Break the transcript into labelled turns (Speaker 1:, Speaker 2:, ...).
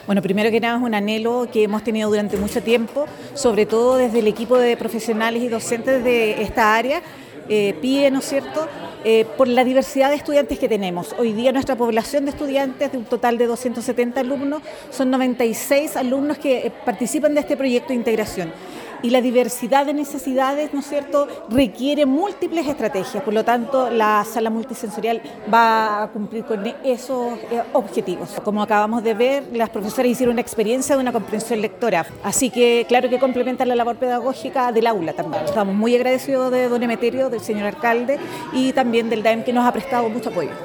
Speaker 1: Bueno, primero que nada es un anhelo que hemos tenido durante mucho tiempo, sobre todo desde el equipo de profesionales y docentes de esta área, pide, ¿no es cierto?, por la diversidad de estudiantes que tenemos. Hoy día nuestra población de estudiantes, de un total de 270 alumnos, son 96 alumnos que participan de este proyecto de integración. Y la diversidad de necesidades, ¿no es cierto?, requiere múltiples estrategias. Por lo tanto, la sala multisensorial va a cumplir con esos objetivos. Como acabamos de ver, las profesoras hicieron una experiencia de una comprensión lectora. Así que, claro que complementa la labor pedagógica del aula también. Estamos muy agradecidos de don Emeterio, del señor alcalde y también del DAEM, que nos ha prestado mucho apoyo.